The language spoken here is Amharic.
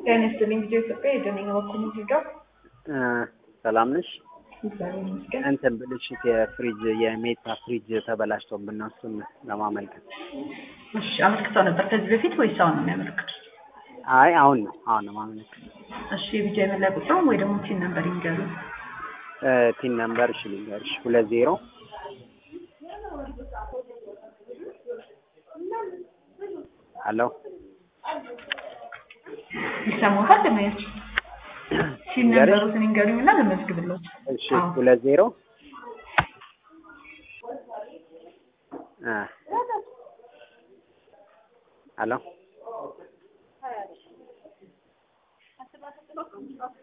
ጤና ይስጥልኝ ልጄ ኢትዮጵያ የደነኛ በኩል ይዘው ሰላም ነሽ? እግዚአብሔር ይመስገን። እንትን ብልሽት የፍሪጅ የሜታ ፍሪጅ ተበላሽቶብን ነው እሱን ለማመልከት። እሺ አመልክተው ነበር ከዚህ በፊት ወይስ አሁን ነው የሚያመለክቱት? አይ አሁን ነው ማመልከት። እሺ የቢጃ የመለያ ቁጥሩን ወይ ደግሞ ቲን ነምበር ይንገሩ። ቲን ነምበር እሺ ልንገርሽ 20 ሄሎ ይሰማሃል ለማየት ቲን ነምበሩን ይንገሩኝና ለመዝግብልዎት። እሺ 20 ሄሎ